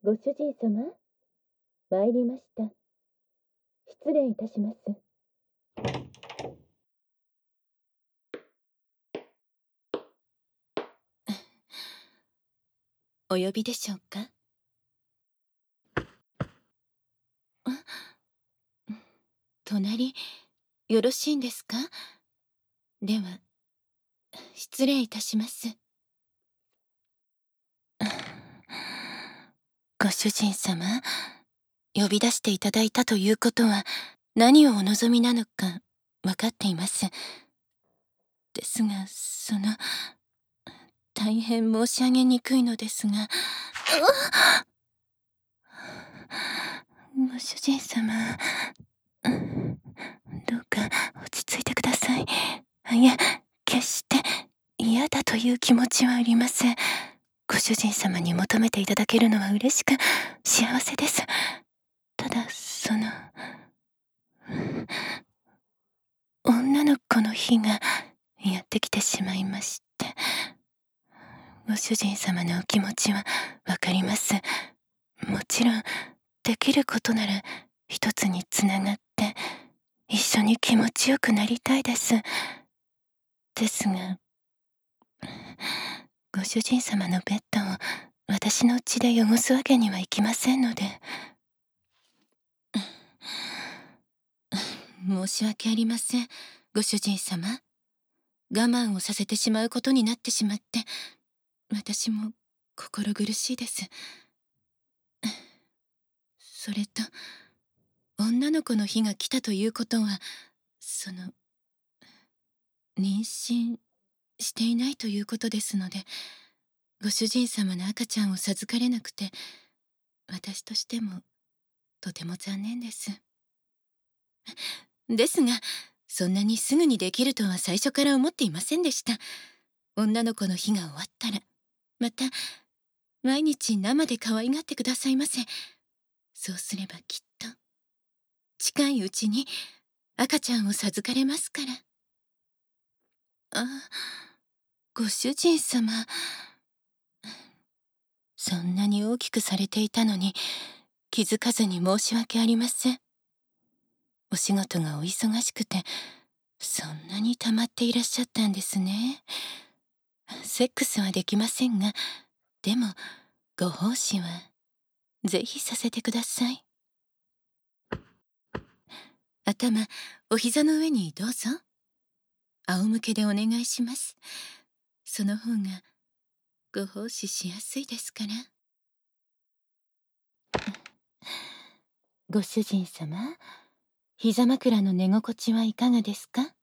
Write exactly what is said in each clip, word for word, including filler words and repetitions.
ご主人様、参りました。失礼いたします。 お呼びでしょうか。隣、よろしいんですか。では、失礼いたします。ご主人様、呼び出していただいたということは、何をお望みなのか分かっています。ですが、その、大変申し上げにくいのですが、ご主人様、どうか落ち着いてください。いえ、決して嫌だという気持ちはありません。ご主人様に求めていただけるのは嬉しく幸せです。ただ、その、女の子の日がやってきてしまいまして、ご主人様のお気持ちはわかります。もちろん、できることなら一つにつながって一緒に気持ちよくなりたいです。ですが、ご主人様のベッドを私の家で汚すわけにはいきませんので。申し訳ありません、ご主人様。我慢をさせてしまうことになってしまって、私も心苦しいです。それと、女の子の日が来たということは、その、妊娠していないということですので、ご主人様の赤ちゃんを授かれなくて、私としてもとても残念です。ですが、そんなにすぐにできるとは最初から思っていませんでした。女の子の日が終わったら、また毎日生で可愛がってくださいませ。そうすればきっと近いうちに赤ちゃんを授かれますから。あ、ご主人様、そんなに大きくされていたのに気づかずに申し訳ありません。お仕事がお忙しくて、そんなに溜まっていらっしゃったんですね。セックスはできませんが、でもご奉仕はぜひさせてください。頭、お膝の上にどうぞ。仰向けでお願いします。その方がご奉仕しやすいですから。ご主人様、膝枕の寝心地はいかがですか。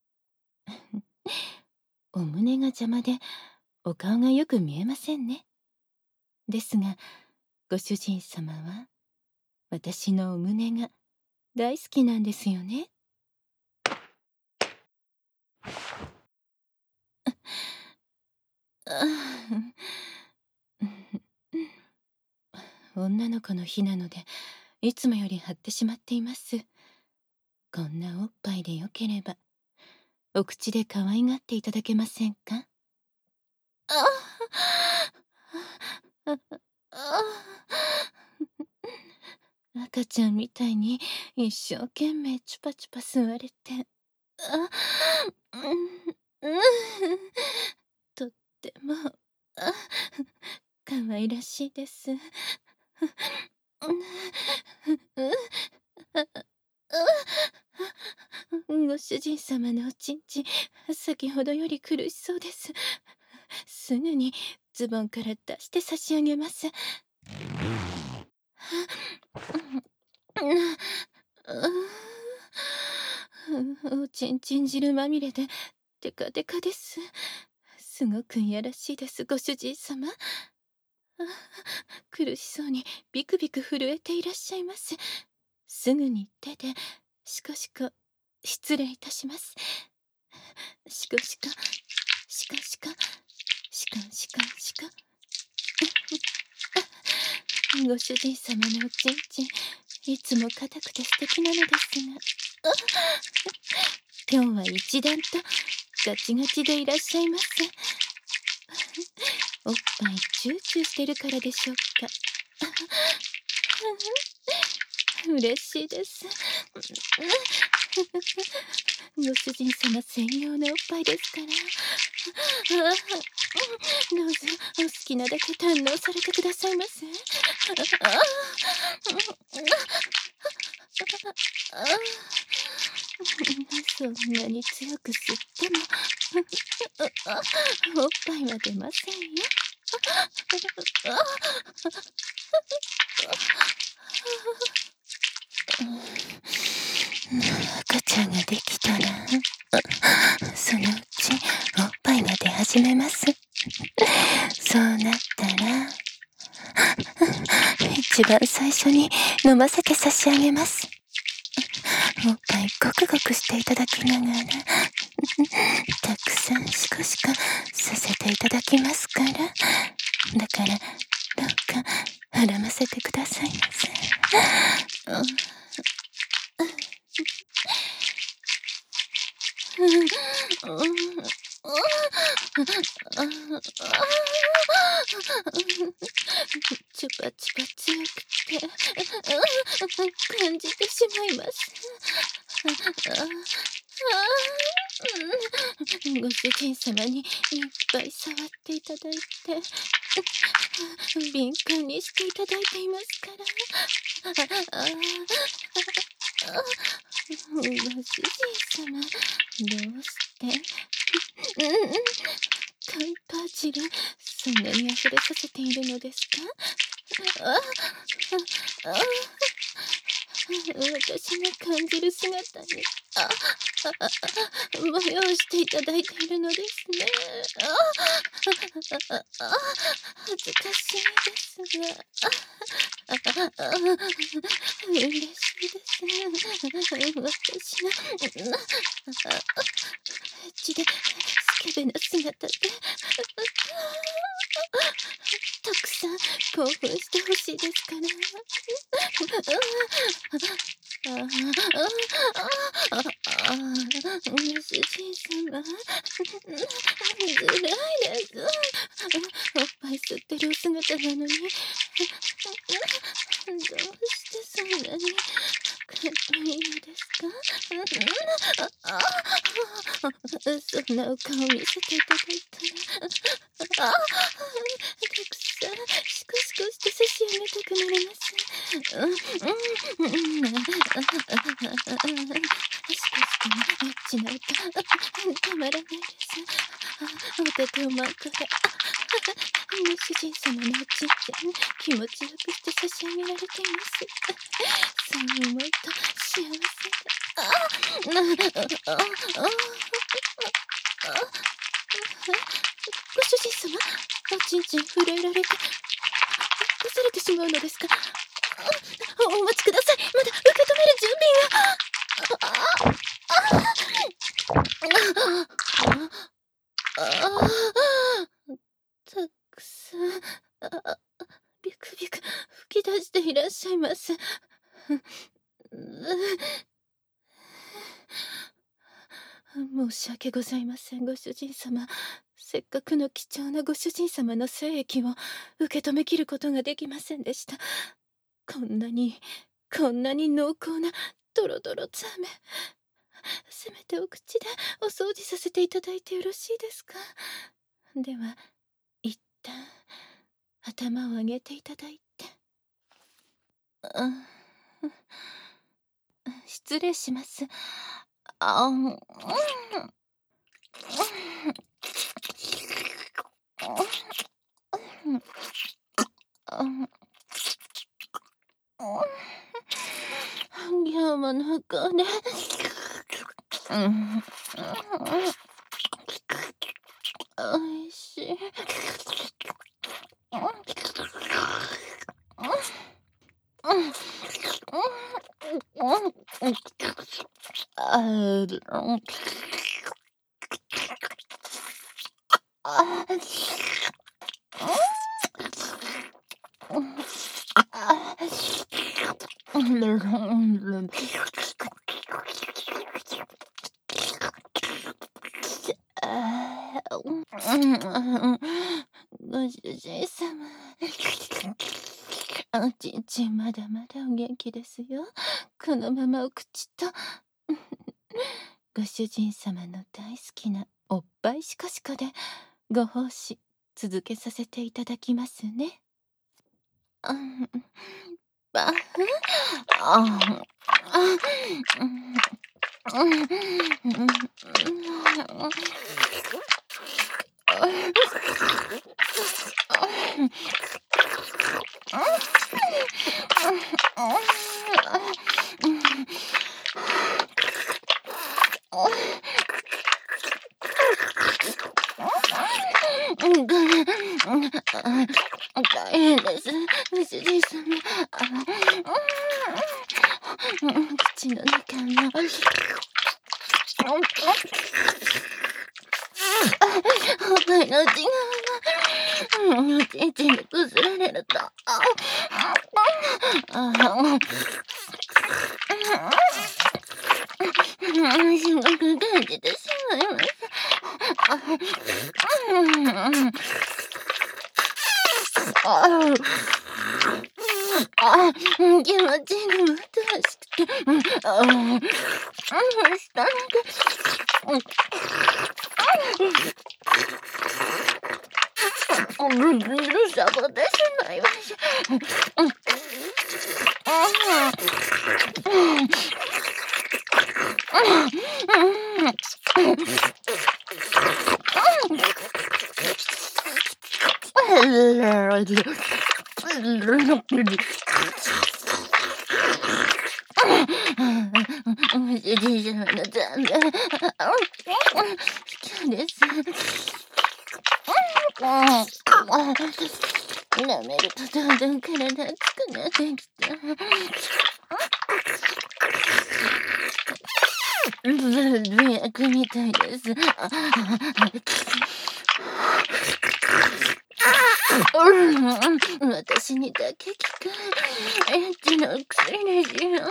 お胸が邪魔でお顔がよく見えませんね。ですが、ご主人様は私のお胸が大好きなんですよね。女の子の日なのでいつもより張ってしまっています。こんなおっぱいでよければお口で可愛がっていただけませんか。ああ赤ちゃんみたいに一生懸命チュパチュパ吸われて、あ、うん、うん、とってもあ可愛らしいです。ご主人様のおちんちん、先ほどより苦しそうです。すぐにズボンから出して差し上げます。おちんちん汁まみれでテカテカです。すごくいやらしいです、ご主人様。苦しそうにビクビク震えていらっしゃいます。すぐに手でシコシコ失礼いたします。シコシコシコシコシコシコシコご主人様のおちんちん、いつも硬くて素敵なのですが、今日は一段とガチガチでいらっしゃいます。おっぱいチューチューしてるからでしょうか。 嬉しいです。ご主人様専用のおっぱいですから。ああ、どうぞお好きなだけ堪能されてくださいませ。ああ、ああ、そんなに強く吸ってもおっぱいは出ませんよ。赤ちゃんができたら、そのうちおっぱいが出始めます。そうなったら、一番最初に飲ませて差し上げます。おっぱいごくごくしていただきながら、たくさんシコシコさせていただきますから、だからどうか孕ませてくださいませ。チュパチュパ強くて感じてしまいます。ご主人様にいっぱい触っていただいて敏感にしていただいていますから。ご主人様、どうしてカイパー汁そんなに溢れさせているのですか？ああ、私の感じる姿にああ催していただいているのですね。ああ、恥ずかしいですが、嬉しいです。私の血でスケベな姿でたくさん興奮してほしいですから。ご主人様、ずるいです。おっぱい吸ってるお姿なのに、どうしてそんなにかっこいいのですか？そんなお顔見せていただいたら、あ、たくさんシコシコして差し上げたくなります。うん、うん、うん、シコシコのエッチな歌、たまらないです。お手と真っ赤で、ご主人様のおちんちん気持ちよくして差し上げられています。そう思うと幸せだ。ご主人様、おちんちん震えられて干されてしまうのですか？お待ちください。まだ受け止める準備が。たくさんビクビク吹き出していらっしゃいます。申し訳ございません、ご主人様。せっかくの貴重なご主人様の精液を受け止めきることができませんでした。こんなにこんなに濃厚なドロドロザメ、せめてお口でお掃除させていただいてよろしいですか？では一旦頭を上げていただいて。失礼します。あん業務の子で、おいしい。ご主人様、 おちんちんまだまだお元気ですよ。このままお口とご主人様の大好きなおっぱいしこしこでご奉仕続けさせていただきますね。うん、ば、あ、あ、うん、うん、うん、大変です。ご主人様。口の中の。おっぱいの内側が、おちんちんでこすられると。すごく感じてしまいます。あ、気持ちがまたしくて、あ、下が、ぐるぐるさぼってしまいました。主人様の残念。好きです。舐めるとどんどん体熱くなってきた。迷惑みたいです。私にだけ効くエッチな薬ですよ。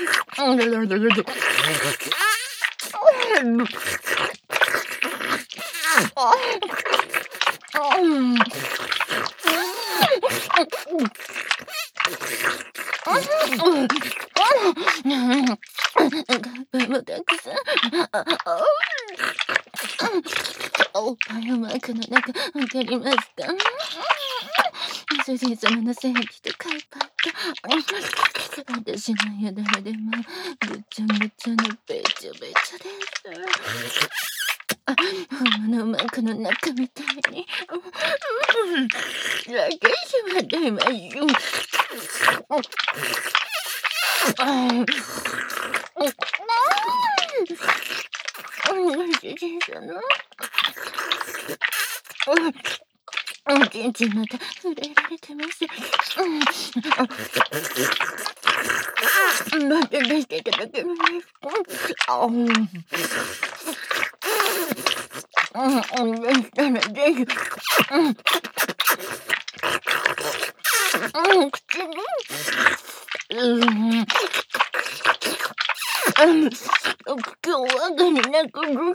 もたくさん。おっぱいのマークの中、わかりますか？主人様の性器と海パンと、私のよだれでもぐちゃぐちゃのべちゃべちゃです。本物のマークの中みたいに、ラケシは出ましょう。主人様。おちんちんまた触れられてます。待って出していただけるんですか？あ、うん。うん、でしたらぜひ。うん。うん、口に。うん。今日はがになくる。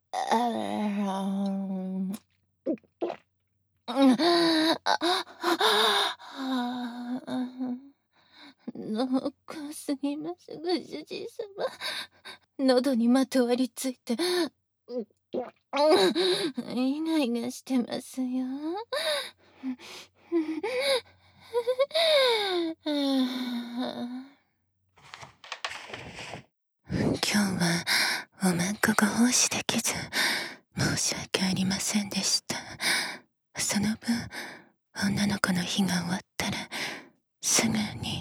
濃厚すぎますご主人様。喉にまとわりついてイガイガしてますよ。今日はおまんこご奉仕できず申し訳ありませんでした。その分女の子の日が終わったらすぐに